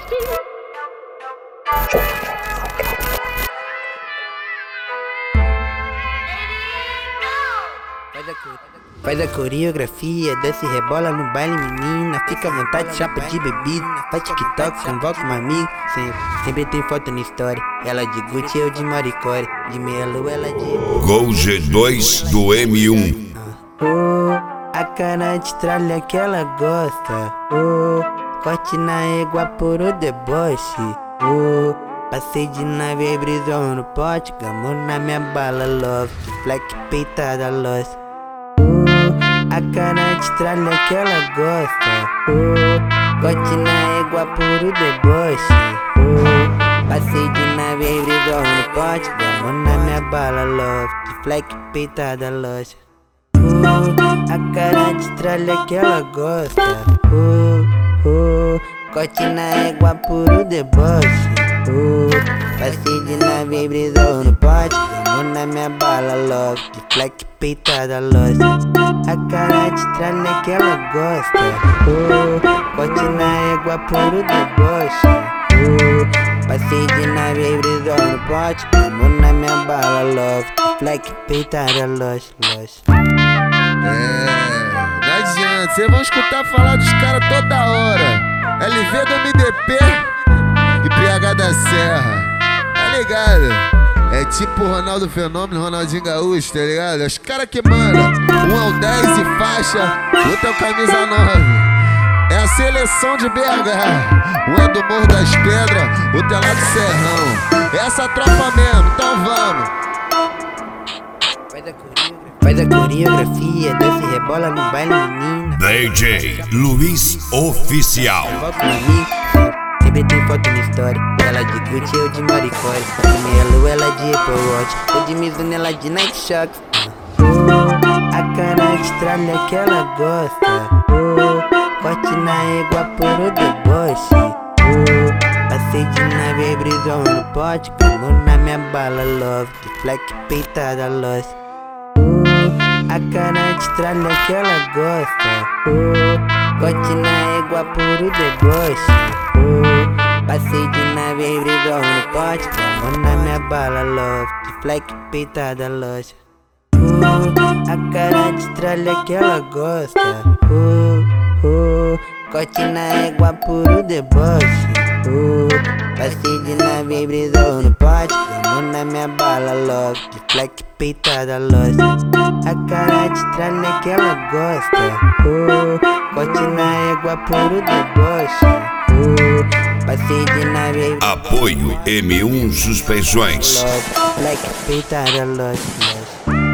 Faz a coreografia, desce e rebola no baile, menina. Fica à vontade, chapa de bebida. Faz TikTok, convoca um amigo. Sempre tem foto na história. Ela de Gucci, eu de Maricore. De meia lua, ela de Gol G2 do M1. A cara de tralha que ela gosta. Corte na égua por o deboche. Passei de nave, brisou no pote. Gamou na minha bala, love. Black peitada, lost. A cara de tralha que ela gosta. Corte na égua por o deboche. Passei de nave, brisou no pote. Gamou na minha bala, love. Black peitada, lost. A cara de tralha que ela gosta. Corte na égua por o deboche. Passei de nave, brisou no pote. Gamou na minha bala, love. De fleck peitada, lost. A cara de tralha que ela gosta. Corte na égua por o deboche. Passei de nave, brisou no pote. Gamou na minha bala, love. De fleck peitada, lost. Não adianta, cês vão escutar falar dos caras toda hora. LV do MDP e PH da Serra, tá ligado? É tipo Ronaldo Fenômeno, Ronaldinho Gaúcho, tá ligado? Os caras que mandam, um é o 10 e faixa, outro é o camisa 9. É a seleção de BH, um é do Morro das Pedras, outro é lá do Serrão. É essa tropa mesmo, então vamos. Faz a coreografia, desce e rebola no baile, menina. DJ Luiz Oficial. Convoca um amigo, sempre tem foto na história. Ela de Gucci, eu de Maricore. De meia lua, ela de Apple Watch. Eu de Mizuno, ela de Nike Shox. A cara de tralha que ela gosta. Corte na égua por o deboche. Passei de nave, brisou no pote. Gamou na minha bala, love. De fleck peitada, lost. A cara de tralha que ela gosta. Corte na égua por o deboche. Passei de nave, brisou no pote. Gamou na minha bala, love. De fleck peitada, lost. A cara de tralha que ela gosta. Corte na égua por o deboche. Passei de nave, brisou no pote. Gamou na minha bala, love. De fleck peitada, lost. A cara de tralha que ela gosta. Corte na égua por o deboche. Passei de nave. Apoio M1 Suspensões. Black peitada, lost.